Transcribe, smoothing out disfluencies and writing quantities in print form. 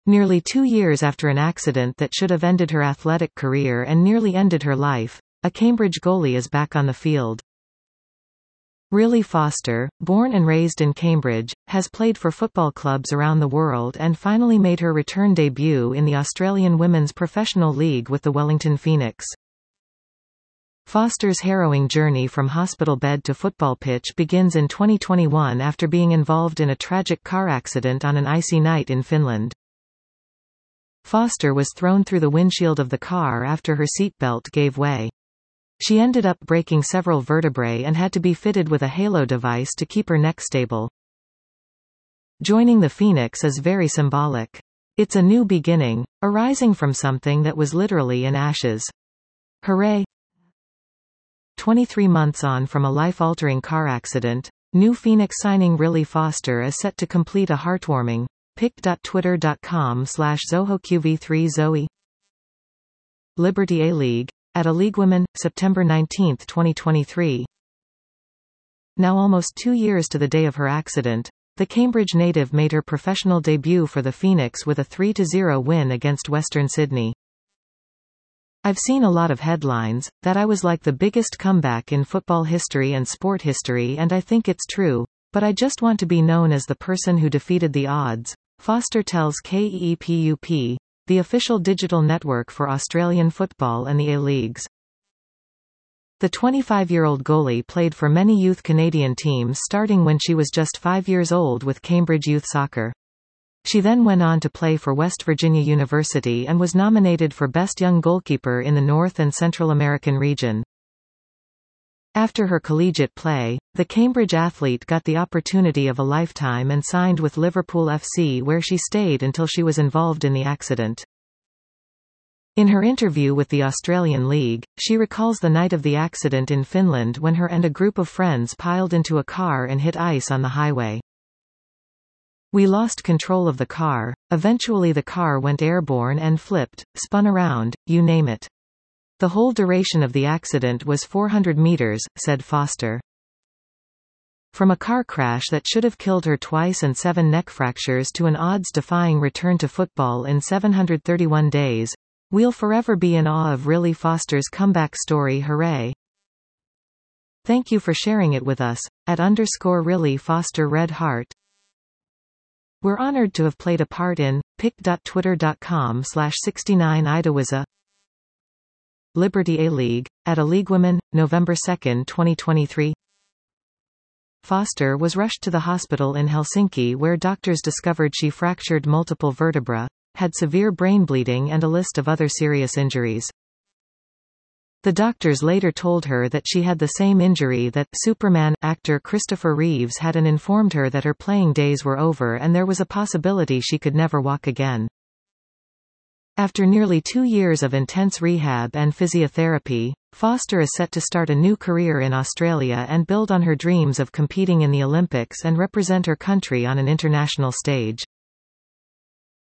Nearly 2 years after an accident that should have ended her athletic career and nearly ended her life, a Cambridge goalie is back on the field. Riley Foster, born and raised in Cambridge, has played for football clubs around the world and finally made her return debut in the Australian Women's Professional League with the Wellington Phoenix. Foster's harrowing journey from hospital bed to football pitch begins in 2021 after being involved in a tragic car accident on an icy night in Finland. Foster was thrown through the windshield of the car after her seatbelt gave way. She ended up breaking several vertebrae and had to be fitted with a halo device to keep her neck stable. Joining the Phoenix is very symbolic. It's a new beginning, arising from something that was literally in ashes. Hooray! 23 months on from a life-altering car accident, new Phoenix signing Riley Foster is set to complete a heartwarming pic.twitter.com/ZohoQV3Zoe. Liberty A-League at a League Women, September 19, 2023. Now almost 2 years to the day of her accident, the Cambridge native made her professional debut for the Phoenix with a 3-0 win against Western Sydney. I've seen a lot of headlines, that I was like the biggest comeback in football history and sport history, and I think it's true, but I just want to be known as the person who defeated the odds, Foster tells KEEPUP, the official digital network for Australian football and the A-Leagues. The 25-year-old goalie played for many youth Canadian teams starting when she was just 5 years old with Cambridge Youth Soccer. She then went on to play for West Virginia University and was nominated for Best Young Goalkeeper in the North and Central American region. After her collegiate play, the Cambridge athlete got the opportunity of a lifetime and signed with Liverpool FC, where she stayed until she was involved in the accident. In her interview with the Australian League, she recalls the night of the accident in Finland when her and a group of friends piled into a car and hit ice on the highway. We lost control of the car, eventually the car went airborne and flipped, spun around, you name it. The whole duration of the accident was 400 meters, said Foster. From a car crash that should have killed her twice and 7 neck fractures to an odds-defying return to football in 731 days, we'll forever be in awe of Riley Foster's comeback story. Hooray! Thank you for sharing it with us, @_Riley Foster Red Heart. We're honored to have played a part in pic.twitter.com/69idawiza. Liberty A-League at a League Women, November 2, 2023. Foster was rushed to the hospital in Helsinki where doctors discovered she fractured multiple vertebrae, had severe brain bleeding and a list of other serious injuries. The doctors later told her that she had the same injury that Superman actor Christopher Reeves had, and informed her that her playing days were over and there was a possibility she could never walk again. After nearly 2 years of intense rehab and physiotherapy, Foster is set to start a new career in Australia and build on her dreams of competing in the Olympics and represent her country on an international stage.